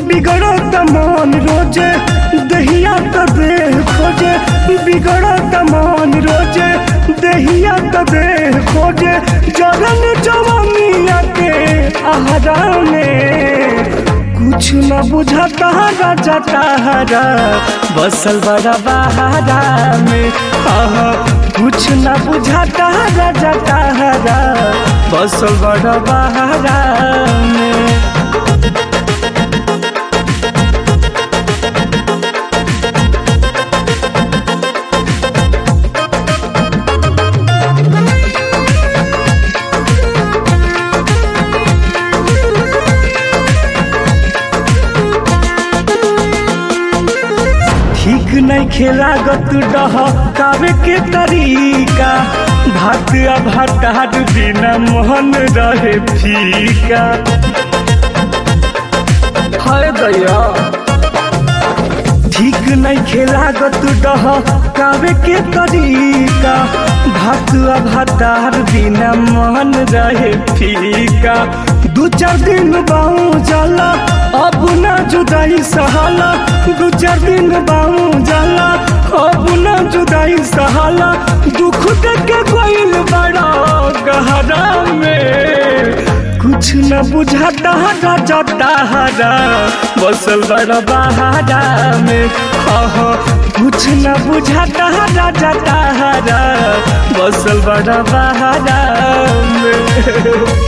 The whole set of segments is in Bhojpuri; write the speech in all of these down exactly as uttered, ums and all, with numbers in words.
बिगड़त मन रोजे दहिया तो देह खोजे, बिगड़त मन रोजे दहिया तो देह खोजे, जरन जवानिया के आहारा में कुछ न बुझाता राजा तारा बसल बड़ा बहारा में। हाँ कुछ न बुझाता राजा तारा बसल बड़ा बहारा में। ठीक नहीं खेला गत डह कावे के तरीका, भात भात बिना मोहन रहे फीका। हाय दया ठीक नहीं खेला गत डह कावे के तरीका, भात भात बिना मोहन रहे फीका। दू चार दिन बाऊ जाला अब ना जुदाई सहाला, दू चार दिन बाऊ जाला अब ना जुदाई सहाला। दुख देके कोइल बड़ा गहरा में कुछ न बुझाता राजा तारा बसल बड़ा बहारा में। हाँ कुछ न बुझाता राजा तारा बसल बड़ा बहारा में।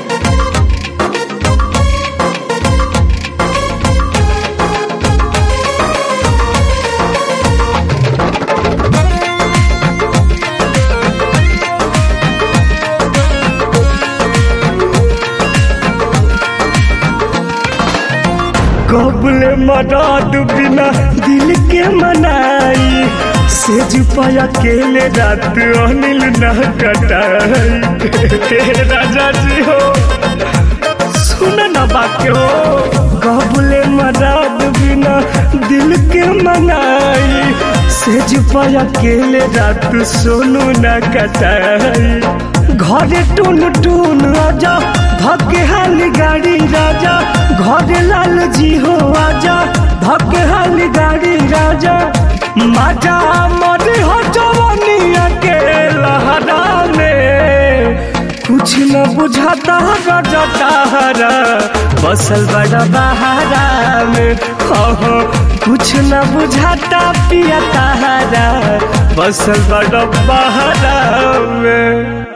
कबले मराद बिना दिल के मनाई, सेज पाया केले रात अनिल न कटाई। राजा जी हो सुन न बाके हो, कबले मराद बिना दिल के मनाई, सेज पाया केले रात सोनू न कटाई। घरे टून टून आजा धके हाली गाड़ी राजा, घरे लाल जी हो आजा धके हाली गाड़ी राजा। माजा मरे हो जवानिया के लहरा में कुछ न बुझाता राजा तारा बसल बड़ा बहारा में। हाँ कुछ न बुझाता पिया तारा बसल बड़ा बहारा में।